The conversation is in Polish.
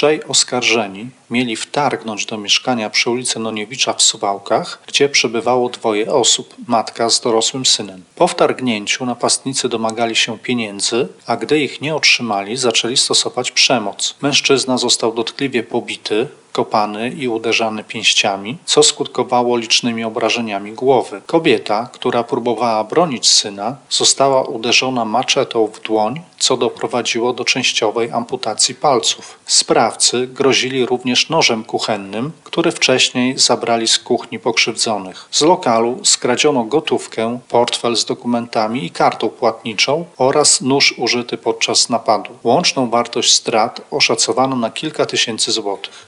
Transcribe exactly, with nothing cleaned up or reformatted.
Trzej oskarżeni mieli wtargnąć do mieszkania przy ulicy Noniewicza w Suwałkach, gdzie przebywało dwoje osób, matka z dorosłym synem. Po wtargnięciu napastnicy domagali się pieniędzy, a gdy ich nie otrzymali, zaczęli stosować przemoc. Mężczyzna został dotkliwie pobity, kopany i uderzany pięściami, co skutkowało licznymi obrażeniami głowy. Kobieta, która próbowała bronić syna, została uderzona maczetą w dłoń, co doprowadziło do częściowej amputacji palców. Sprawcy grozili również nożem kuchennym, który wcześniej zabrali z kuchni pokrzywdzonych. Z lokalu skradziono gotówkę, portfel z dokumentami i kartą płatniczą oraz nóż użyty podczas napadu. Łączną wartość strat oszacowano na kilka tysięcy złotych.